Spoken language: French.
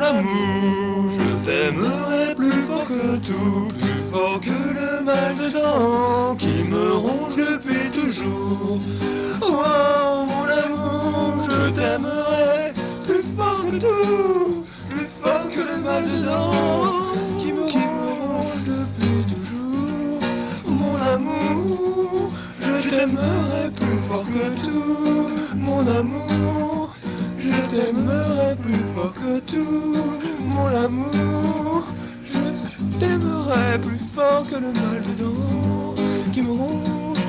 amour, je t'aimerai plus fort que tout, plus fort que le mal de dents qui me ronge depuis toujours. Oh mon amour, je t'aimerai plus fort que tout, plus fort que le mal de dents qui me ronge depuis toujours. Mon amour, je t'aimerai plus fort que tout, mon amour. Je t'aimerai plus fort que tout, mon amour. Je t'aimerai plus fort que le mal de dents qui me ronge